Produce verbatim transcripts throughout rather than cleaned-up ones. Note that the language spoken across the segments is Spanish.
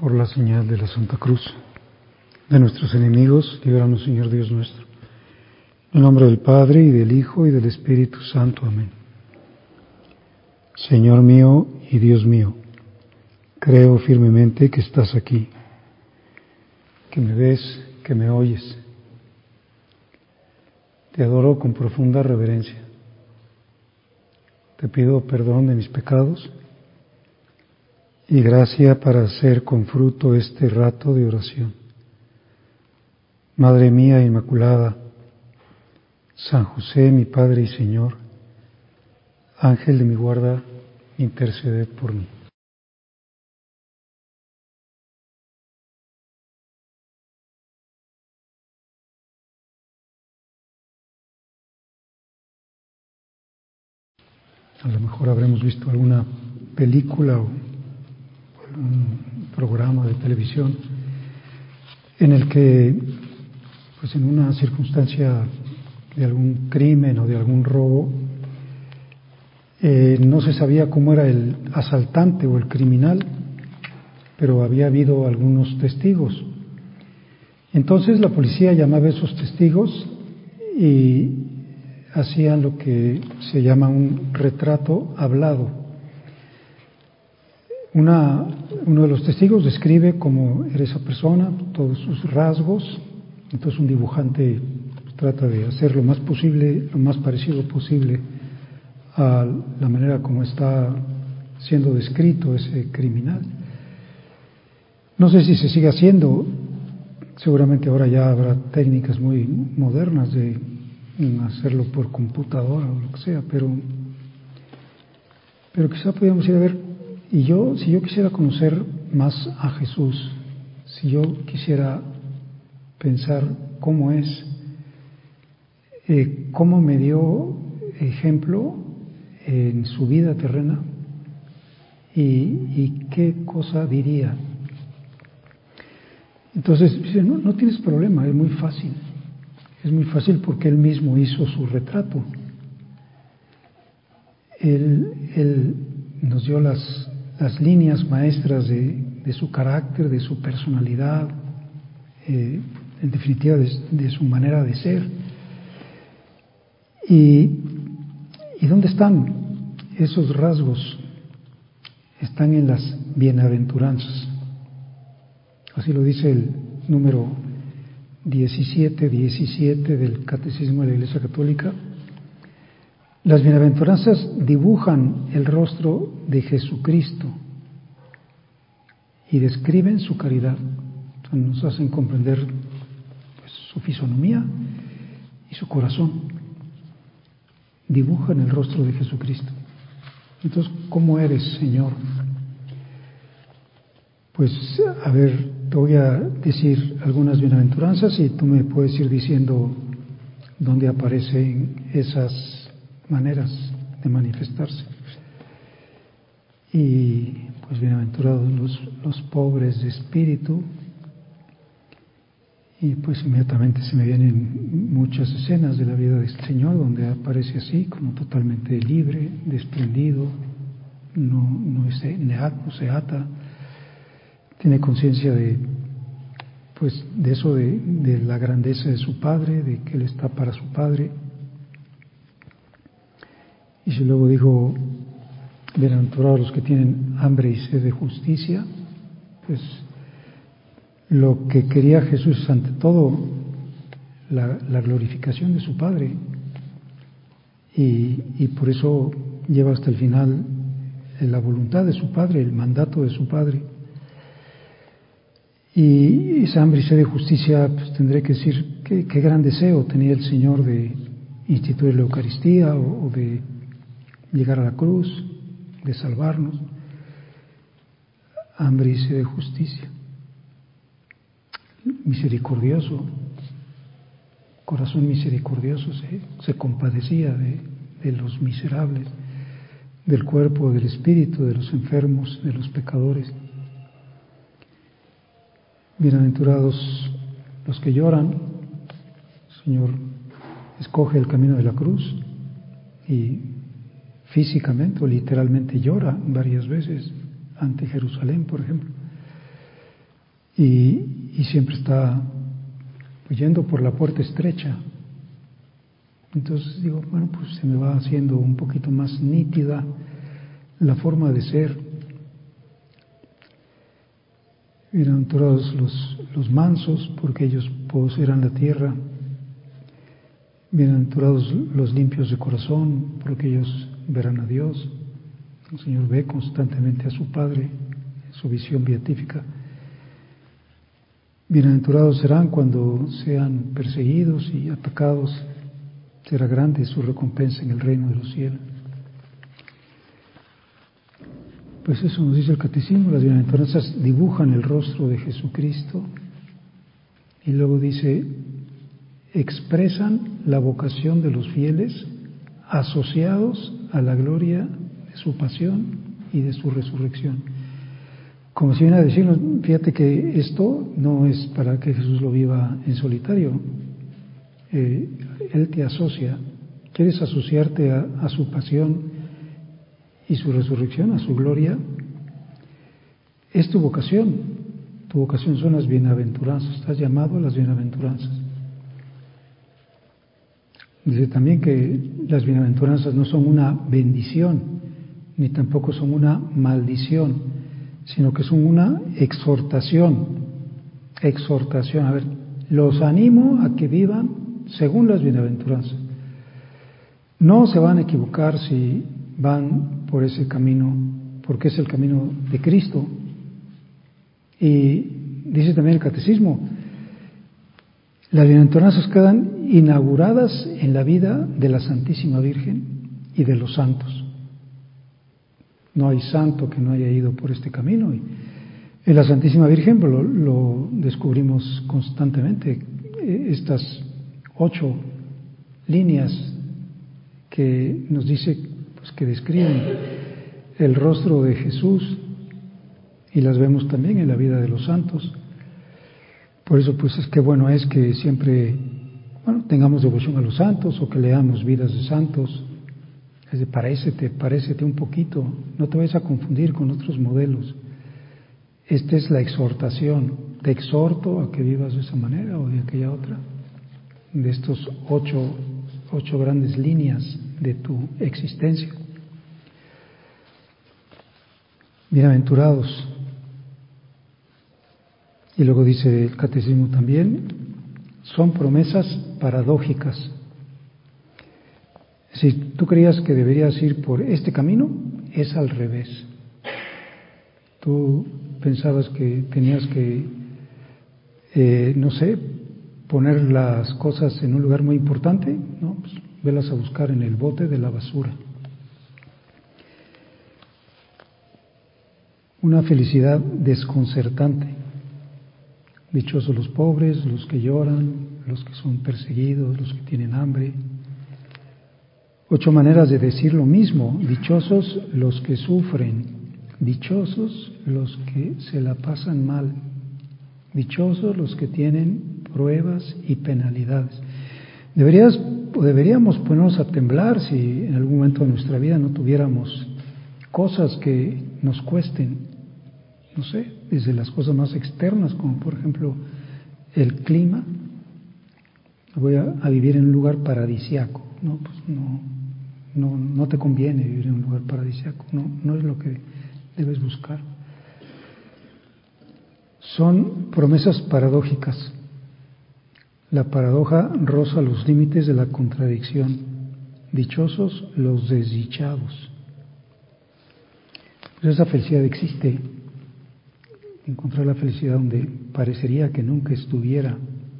Por la señal de la Santa Cruz de nuestros enemigos, líbranos, Señor Dios nuestro. En el nombre del Padre, y del Hijo, y del Espíritu Santo. Amén. Señor mío y Dios mío, creo firmemente que estás aquí, que me ves, que me oyes. Te adoro con profunda reverencia. Te pido perdón de mis pecados y gracia para hacer con fruto este rato de oración. Madre mía Inmaculada, San José, mi Padre y Señor, Ángel de mi guarda, interceded por mí. A lo mejor habremos visto alguna película o un programa de televisión en el que, pues en una circunstancia de algún crimen o de algún robo, eh, no se sabía cómo era el asaltante o el criminal, pero había habido algunos testigos. Entonces la policía llamaba a esos testigos y hacían lo que se llama un retrato hablado. Una, uno de los testigos describe cómo era esa persona, todos sus rasgos. Entonces un dibujante trata de hacer lo más posible, lo más parecido posible a la manera como está siendo descrito ese criminal. No sé si se sigue haciendo, seguramente ahora ya habrá técnicas muy modernas de hacerlo por computadora o lo que sea, pero, pero quizá podríamos ir a ver. Y yo, si yo quisiera conocer más a Jesús, si yo quisiera pensar cómo es, eh, cómo me dio ejemplo en su vida terrena y, y qué cosa diría. Entonces, dice, no, no tienes problema, es muy fácil. Es muy fácil porque él mismo hizo su retrato. Él, él nos dio las, las líneas maestras de, de su carácter, de su personalidad, eh, en definitiva de, de su manera de ser. ¿Y, ¿Y dónde están esos rasgos? Están en las bienaventuranzas. Así lo dice el número diecisiete diecisiete del Catecismo de la Iglesia Católica. Las bienaventuranzas dibujan el rostro de Jesucristo y describen su caridad. Nos hacen comprender pues, su fisonomía y su corazón. Dibujan el rostro de Jesucristo. Entonces, ¿cómo eres, Señor? Pues, a ver, te voy a decir algunas bienaventuranzas y tú me puedes ir diciendo dónde aparecen esas maneras de manifestarse. Y pues bienaventurados los, los pobres de espíritu. Y pues inmediatamente se me vienen muchas escenas de la vida del Señor donde aparece así, como totalmente libre, desprendido, no, no, se, no se ata, tiene conciencia de pues de eso, de, de la grandeza de su Padre, de que Él está para su Padre. Y si luego digo, bienaventurados los que tienen hambre y sed de justicia, pues lo que quería Jesús es ante todo la, la glorificación de su Padre. Y, y por eso lleva hasta el final la voluntad de su Padre, el mandato de su Padre. Y esa hambre y sed de justicia, pues tendré que decir qué, qué gran deseo tenía el Señor de instituir la Eucaristía o, o de llegar a la cruz, de salvarnos. Hambre y sed de justicia. Misericordioso, corazón misericordioso, se, se compadecía de, de los miserables, del cuerpo, del espíritu, de los enfermos, de los pecadores. Bienaventurados los que lloran. El Señor escoge el camino de la cruz y físicamente o literalmente llora varias veces ante Jerusalén, por ejemplo. y, y siempre está pues, yendo por la puerta estrecha. Entonces digo, bueno, pues se me va haciendo un poquito más nítida la forma de ser. Bienaventurados los, los mansos, porque ellos poseerán la tierra. Bienaventurados los limpios de corazón, porque ellos verán a Dios. El Señor ve constantemente a su Padre en su visión beatífica. Bienaventurados serán cuando sean perseguidos y atacados. Será grande su recompensa en el reino de los cielos. Pues eso nos dice el Catecismo. Las bienaventuranzas dibujan el rostro de Jesucristo y luego dice, expresan la vocación de los fieles asociados a la gloria de su pasión y de su resurrección. Como si viene a decirnos, fíjate que esto no es para que Jesús lo viva en solitario. Eh, Él te asocia. ¿Quieres asociarte a, a su pasión y su resurrección, a su gloria? Es tu vocación. Tu vocación son las bienaventuranzas. Estás llamado a las bienaventuranzas. Dice también que las bienaventuranzas no son una bendición, ni tampoco son una maldición, sino que son una exhortación. Exhortación. A ver, los animo a que vivan según las bienaventuranzas. No se van a equivocar si van por ese camino, porque es el camino de Cristo. Y dice también el Catecismo, las bienaventuranzas quedan inauguradas en la vida de la Santísima Virgen y de los santos. No hay santo que no haya ido por este camino. Y en la Santísima Virgen lo, lo descubrimos constantemente. Estas ocho líneas que nos dice, pues que describen el rostro de Jesús, y las vemos también en la vida de los santos. Por eso pues es que bueno es que siempre bueno tengamos devoción a los santos o que leamos vidas de santos. Es de parécete, parécete un poquito, no te vayas a confundir con otros modelos. Esta es la exhortación, te exhorto a que vivas de esa manera o de aquella otra, de estos ocho, ocho grandes líneas de tu existencia. Bienaventurados. Y luego dice el Catecismo también, son promesas paradójicas. Si tú creías que deberías ir por este camino, es al revés. Tú pensabas que tenías que, eh, no sé, poner las cosas en un lugar muy importante, ¿no? Pues velas a buscar en el bote de la basura. Una felicidad desconcertante. Dichosos los pobres, los que lloran, los que son perseguidos, los que tienen hambre. Ocho maneras de decir lo mismo. Dichosos los que sufren, dichosos los que se la pasan mal, dichosos los que tienen pruebas y penalidades. Deberías, deberíamos ponernos a temblar si en algún momento de nuestra vida no tuviéramos cosas que nos cuesten. No sé, desde las cosas más externas, como por ejemplo el clima. Voy a, a vivir en un lugar paradisiaco. No, pues no, no, no te conviene vivir en un lugar paradisiaco. No, no es lo que debes buscar. Son promesas paradójicas. La paradoja roza los límites de la contradicción. Dichosos los desdichados. Pues esa felicidad existe. Encontrar la felicidad donde parecería que nunca estuviera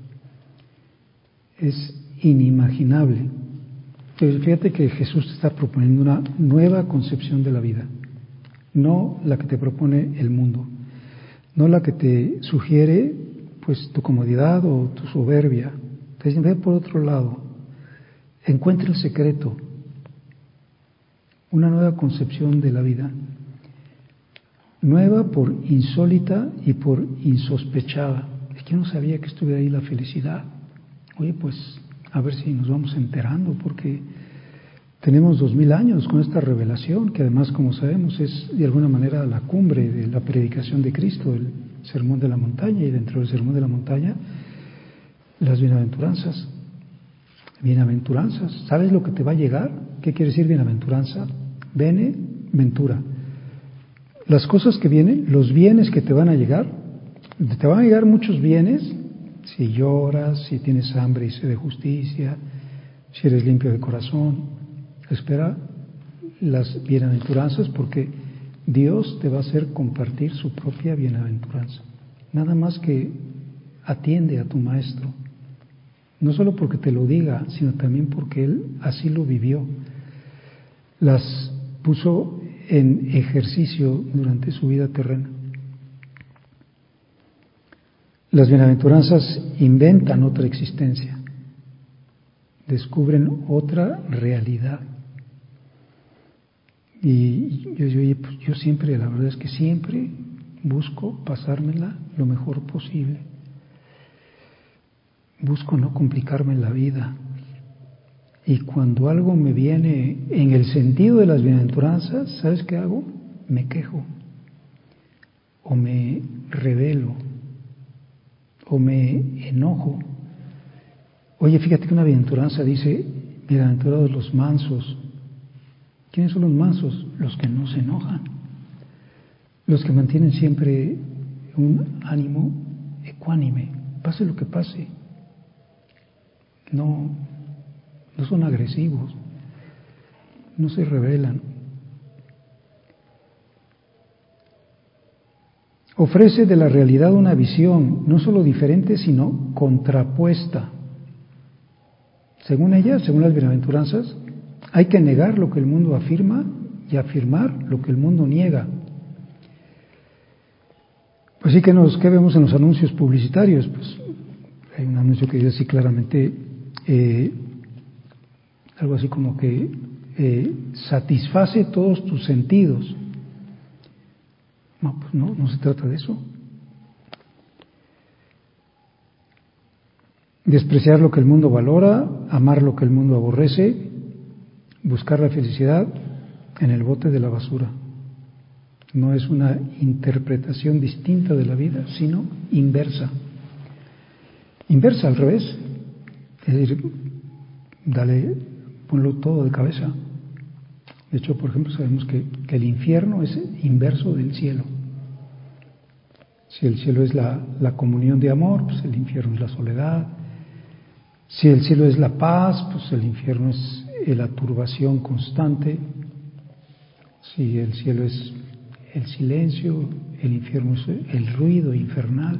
es inimaginable. Pero fíjate que Jesús te está proponiendo una nueva concepción de la vida, no la que te propone el mundo, no la que te sugiere pues tu comodidad o tu soberbia. Te dice, ve por otro lado, encuentra el secreto, una nueva concepción de la vida. Nueva por insólita y por insospechada. Es que yo no sabía que estuviera ahí la felicidad. Oye, pues a ver si nos vamos enterando, porque Tenemos dos mil años con esta revelación, que además, como sabemos, es de alguna manera la cumbre de la predicación de Cristo, el Sermón de la Montaña, y dentro del Sermón de la Montaña, las bienaventuranzas. Bienaventuranzas. ¿Sabes lo que te va a llegar? ¿Qué quiere decir bienaventuranza? Bene, ventura. Las cosas que vienen, los bienes que te van a llegar, te van a llegar muchos bienes, si lloras, si tienes hambre y sed de justicia, si eres limpio de corazón. Espera las bienaventuranzas, porque Dios te va a hacer compartir su propia bienaventuranza. Nada más que atiende a tu maestro. No solo porque te lo diga, sino también porque Él así lo vivió. Las puso en ejercicio durante su vida terrena. Las bienaventuranzas inventan otra existencia, descubren otra realidad. Y yo, yo, pues yo siempre, la verdad es que siempre busco pasármela lo mejor posible. Busco no complicarme la vida. Y cuando algo me viene en el sentido de las bienaventuranzas, ¿sabes qué hago? Me quejo, o me rebelo, o me enojo. Oye, fíjate que una bienaventuranza dice, bienaventurados los mansos. ¿Quiénes son los mansos? Los que no se enojan, los que mantienen siempre un ánimo ecuánime, pase lo que pase. No, no son agresivos, no se rebelan. Ofrece de la realidad una visión no solo diferente, sino contrapuesta. Según ella, según las bienaventuranzas, hay que negar lo que el mundo afirma y afirmar lo que el mundo niega. Pues sí, que nos, ¿qué vemos en los anuncios publicitarios? Pues hay un anuncio que dice así claramente, eh, algo así como que eh, satisface todos tus sentidos. No, pues no, no se trata de eso. Despreciar lo que el mundo valora, amar lo que el mundo aborrece, buscar la felicidad en el bote de la basura. No es una interpretación distinta de la vida, sino inversa. Inversa, al revés. Es decir, dale, ponlo todo de cabeza. De hecho, por ejemplo, sabemos que, que el infierno es inverso del cielo. Si el cielo es la, la comunión de amor, pues el infierno es la soledad. Si el cielo es la paz, pues el infierno es la turbación constante. Si el cielo es el silencio, el infierno es el ruido infernal.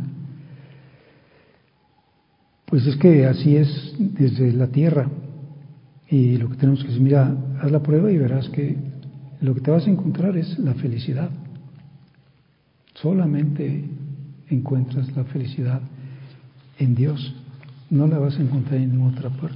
Pues es que así es desde la tierra. Y lo que tenemos que decir, mira, haz la prueba y verás que lo que te vas a encontrar es la felicidad. Solamente encuentras la felicidad en Dios. No la vas a encontrar en ninguna otra parte.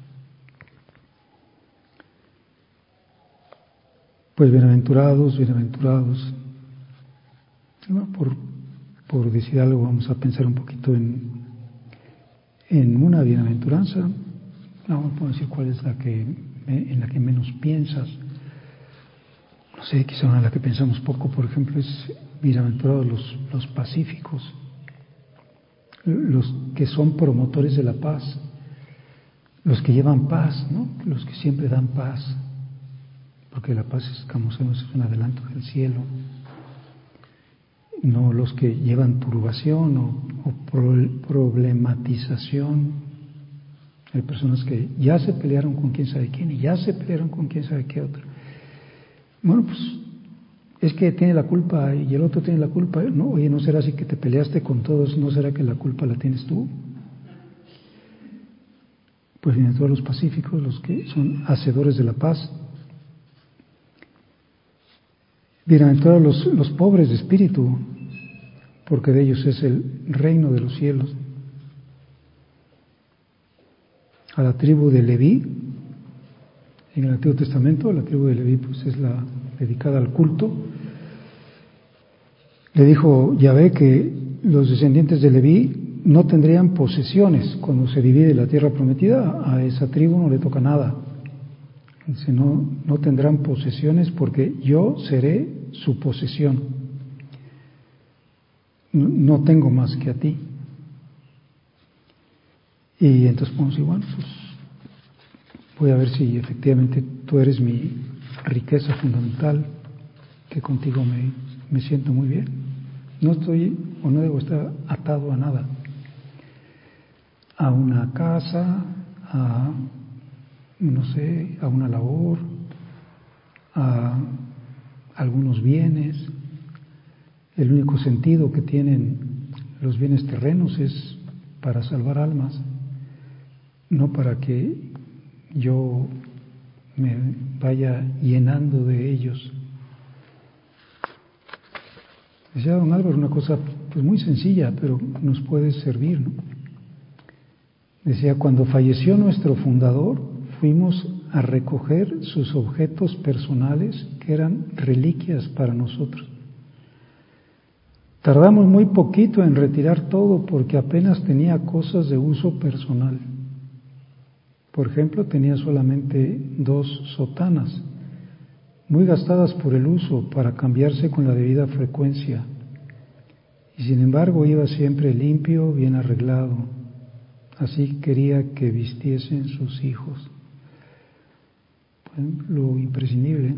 Pues bienaventurados, bienaventurados. Bueno, por, por decir algo, vamos a pensar un poquito en, en una bienaventuranza. No puedo decir cuál es la que en la que menos piensas. No sé, quizá una en la que pensamos poco, por ejemplo, es bienaventurados los, los pacíficos, los que son promotores de la paz, los que llevan paz, ¿no? Los que siempre dan paz, porque la paz es, como sabemos, es un adelanto del cielo. No los que llevan turbación o, o pro, problematización. Hay personas que ya se pelearon con quién sabe quién y ya se pelearon con quién sabe qué otro. Bueno, pues es que tiene la culpa y el otro tiene la culpa. No, oye, ¿no será así que te peleaste con todos? ¿No será que la culpa la tienes tú? Pues vienen todos los pacíficos, los que son hacedores de la paz. Bienaventurados los, los pobres de espíritu, porque de ellos es el reino de los cielos. A la tribu de Leví, en el Antiguo Testamento, la tribu de Leví pues es la dedicada al culto. Le dijo Yahvé que los descendientes de Leví no tendrían posesiones cuando se divide la tierra prometida. A esa tribu no le toca nada. Dice, no, no tendrán posesiones porque yo seré su posesión. No, no tengo más que a ti. Y entonces podemos decir, bueno, pues voy a ver si efectivamente tú eres mi riqueza fundamental, que contigo me, me siento muy bien. No estoy o no debo estar atado a nada, a una casa, a, no sé, a una labor, a algunos bienes. El único sentido que tienen los bienes terrenos es para salvar almas, no para que yo me vaya llenando de ellos. Decía don Álvaro una cosa pues muy sencilla, pero nos puede servir, ¿no? Decía, cuando falleció nuestro fundador, fuimos a recoger sus objetos personales que eran reliquias para nosotros. Tardamos muy poquito en retirar todo porque apenas tenía cosas de uso personal. Por ejemplo, tenía solamente dos sotanas, muy gastadas por el uso para cambiarse con la debida frecuencia. Y sin embargo iba siempre limpio, bien arreglado. Así quería que vistiesen sus hijos. Pues, lo imprescindible.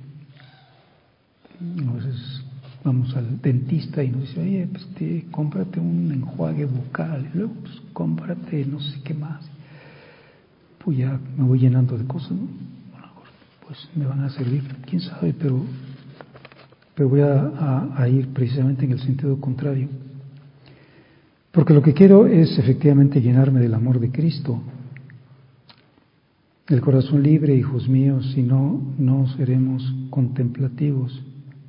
A veces vamos al dentista y nos dice, oye, pues te, cómprate un enjuague bucal, y luego pues cómprate no sé qué más. Pues ya me voy llenando de cosas, ¿no? Bueno, pues me van a servir, quién sabe, pero, pero voy a, a, a ir precisamente en el sentido contrario. Porque lo que quiero es efectivamente llenarme del amor de Cristo. El corazón libre, hijos míos, si no, no seremos contemplativos.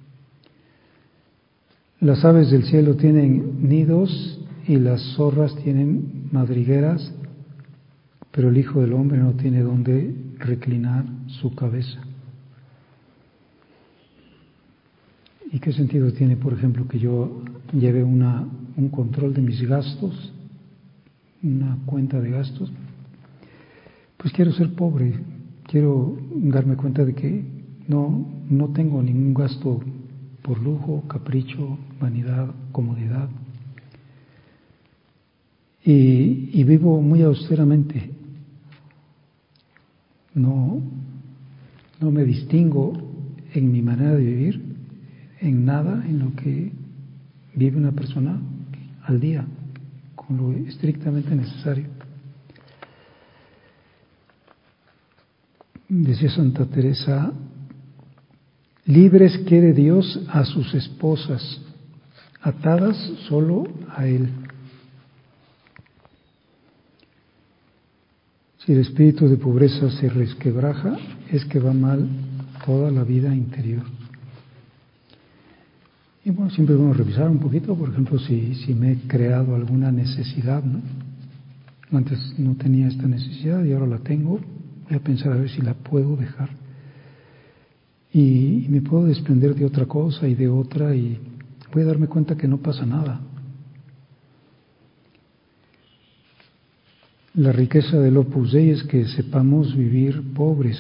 Las aves del cielo tienen nidos y las zorras tienen madrigueras, pero el Hijo del Hombre no tiene dónde reclinar su cabeza. ¿Y qué sentido tiene, por ejemplo, que yo lleve una, un control de mis gastos, una cuenta de gastos? Pues quiero ser pobre, quiero darme cuenta de que no, no tengo ningún gasto por lujo, capricho, vanidad, comodidad. Y, y vivo muy austeramente. No, no me distingo en mi manera de vivir, en nada en lo que vive una persona al día, con lo estrictamente necesario. Decía Santa Teresa, libres quiere Dios a sus esposas, atadas solo a Él. Si el espíritu de pobreza se resquebraja, es que va mal toda la vida interior. Y bueno, siempre vamos a revisar un poquito, por ejemplo, si, si me he creado alguna necesidad, ¿no? Antes no tenía esta necesidad y ahora la tengo, voy a pensar a ver si la puedo dejar. Y, y me puedo desprender de otra cosa y de otra y voy a darme cuenta que no pasa nada. La riqueza del Opus Dei es que sepamos vivir pobres.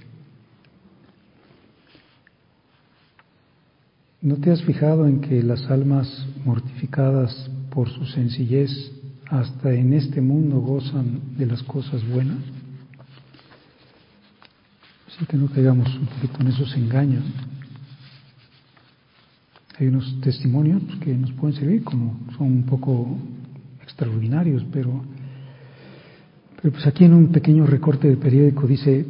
¿No te has fijado en que las almas mortificadas por su sencillez hasta en este mundo gozan de las cosas buenas? Así que no caigamos un poquito en esos engaños. Hay unos testimonios que nos pueden servir, como son un poco extraordinarios, pero, pero pues aquí en un pequeño recorte del periódico dice: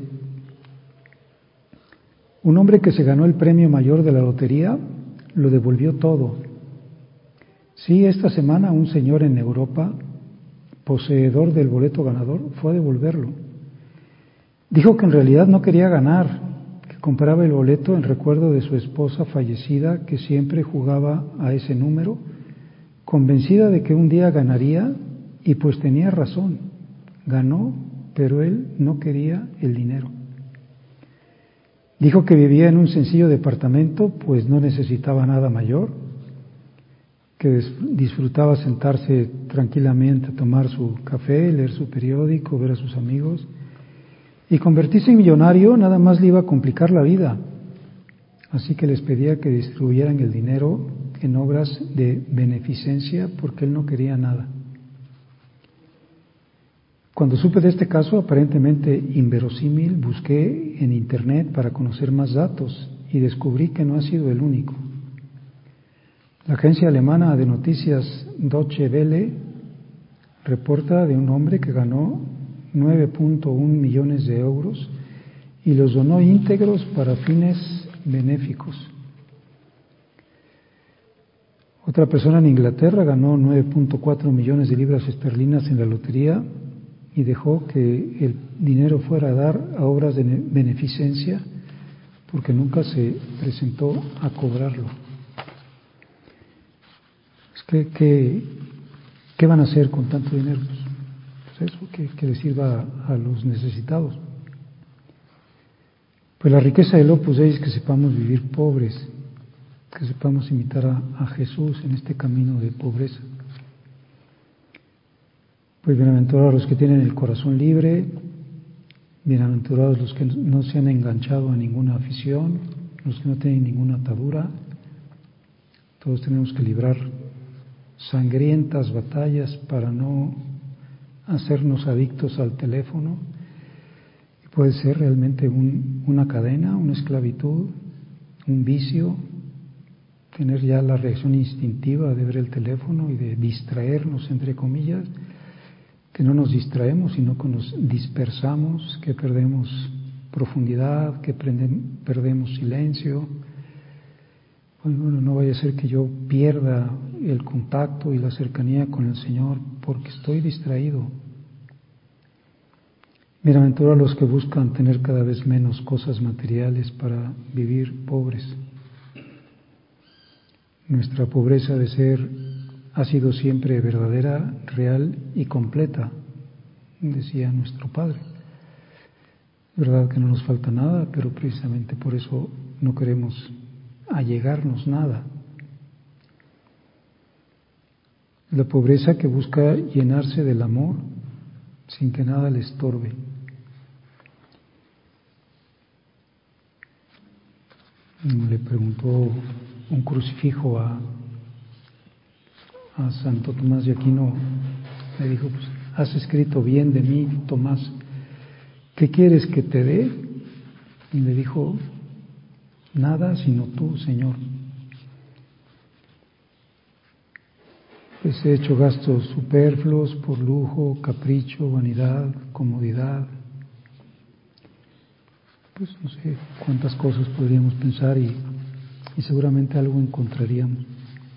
un hombre que se ganó el premio mayor de la lotería lo devolvió todo. Sí, esta semana un señor en Europa, poseedor del boleto ganador, fue a devolverlo. Dijo que en realidad no quería ganar, que compraba el boleto en recuerdo de su esposa fallecida, que siempre jugaba a ese número, convencida de que un día ganaría, y pues tenía razón, ganó, pero él no quería el dinero. Dijo que vivía en un sencillo departamento, pues no necesitaba nada mayor, que disfrutaba sentarse tranquilamente a tomar su café, leer su periódico, ver a sus amigos, Y convertirse en millonario nada más le iba a complicar la vida. Así que les pedía que distribuyeran el dinero en obras de beneficencia porque él no quería nada. Cuando supe de este caso aparentemente inverosímil, busqué en internet para conocer más datos y descubrí que no ha sido el único. La agencia alemana de noticias Deutsche Welle reporta de un hombre que ganó nueve punto uno millones de euros y los donó íntegros para fines benéficos. Otra persona en Inglaterra ganó nueve punto cuatro millones de libras esterlinas en la lotería y dejó que el dinero fuera a dar a obras de beneficencia porque nunca se presentó a cobrarlo. Es que, que, ¿qué van a hacer con tanto dinero? Pues eso, que, que les sirva a, a los necesitados. Pues la riqueza del Opus Dei es que sepamos vivir pobres, que sepamos imitar a, a Jesús en este camino de pobreza. Pues bienaventurados los que tienen el corazón libre, bienaventurados los que no se han enganchado a ninguna afición, los que no tienen ninguna atadura. Todos tenemos que librar sangrientas batallas para no hacernos adictos al teléfono. Puede ser realmente un, una cadena, una esclavitud, un vicio, tener ya la reacción instintiva de ver el teléfono y de distraernos, entre comillas, que no nos distraemos, sino que nos dispersamos, que perdemos profundidad, que perdemos silencio. Bueno, no vaya a ser que yo pierda el contacto y la cercanía con el Señor porque estoy distraído. Bienaventurados los que buscan tener cada vez menos cosas materiales para vivir pobres. Nuestra pobreza de ser ha sido siempre verdadera, real y completa, decía nuestro Padre. Es verdad que no nos falta nada, pero precisamente por eso no queremos allegarnos nada. La pobreza que busca llenarse del amor sin que nada le estorbe. Le preguntó un crucifijo a, a Santo Tomás de Aquino, le dijo, pues, has escrito bien de mí, Tomás, ¿qué quieres que te dé? Y le dijo, nada sino tú, Señor. Pues he hecho gastos superfluos por lujo, capricho, vanidad, comodidad. Pues no sé cuántas cosas podríamos pensar y, y seguramente algo encontraríamos.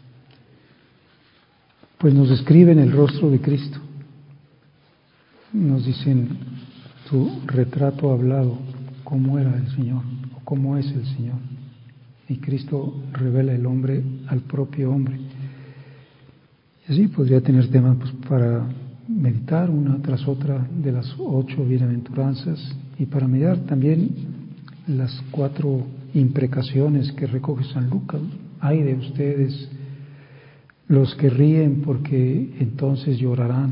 Pues nos describen el rostro de Cristo. Nos dicen tu retrato hablado, cómo era el Señor, o cómo es el Señor. Y Cristo revela el hombre al propio hombre. Y así podría tener tema pues, para meditar una tras otra de las ocho bienaventuranzas y para meditar también las cuatro imprecaciones que recoge San Lucas. Ay de ustedes, los que ríen, porque entonces llorarán.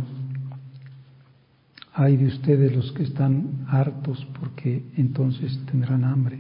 Ay de ustedes los que están hartos, porque entonces tendrán hambre.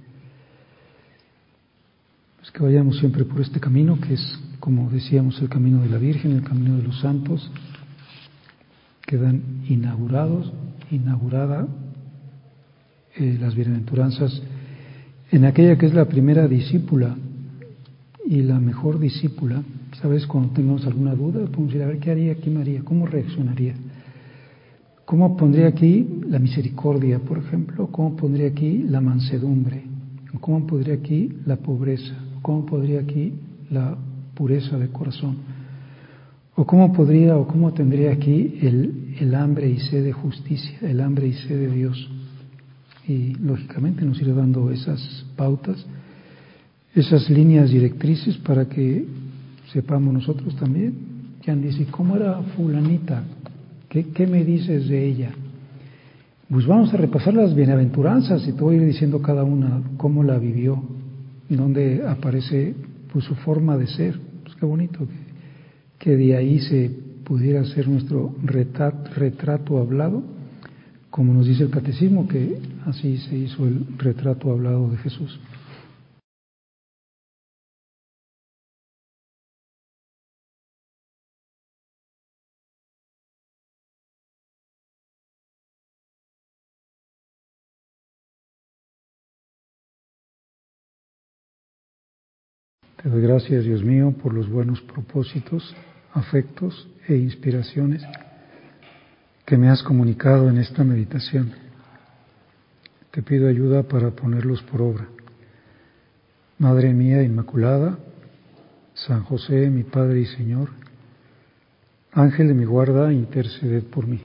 Pues que vayamos siempre por este camino, que es, como decíamos, el camino de la Virgen, el camino de los santos, quedan inaugurados, inaugurada eh, las bienaventuranzas en aquella que es la primera discípula y la mejor discípula. ¿Sabes? Cuando tengamos alguna duda, podemos ir a ver qué haría aquí María, cómo reaccionaría. ¿Cómo pondría aquí la misericordia, por ejemplo? ¿Cómo pondría aquí la mansedumbre? ¿Cómo pondría aquí la pobreza? ¿Cómo pondría aquí la pureza de corazón? ¿O cómo podría o cómo tendría aquí el, el hambre y sed de justicia, el hambre y sed de Dios? Y lógicamente nos irá dando esas pautas, esas líneas directrices para que sepamos nosotros también. Jan dice, ¿cómo era fulanita? ¿Qué, ¿Qué me dices de ella? Pues vamos a repasar las bienaventuranzas y te voy a ir diciendo cada una cómo la vivió, donde aparece pues, su forma de ser. Pues qué bonito que, que de ahí se pudiera hacer nuestro retrato, retrato hablado, como nos dice el Catecismo, que así se hizo el retrato hablado de Jesús. Te doy gracias, Dios mío, por los buenos propósitos, afectos e inspiraciones que me has comunicado en esta meditación. Te pido ayuda para ponerlos por obra. Madre mía Inmaculada, San José, mi Padre y Señor, Ángel de mi guarda, interceded por mí.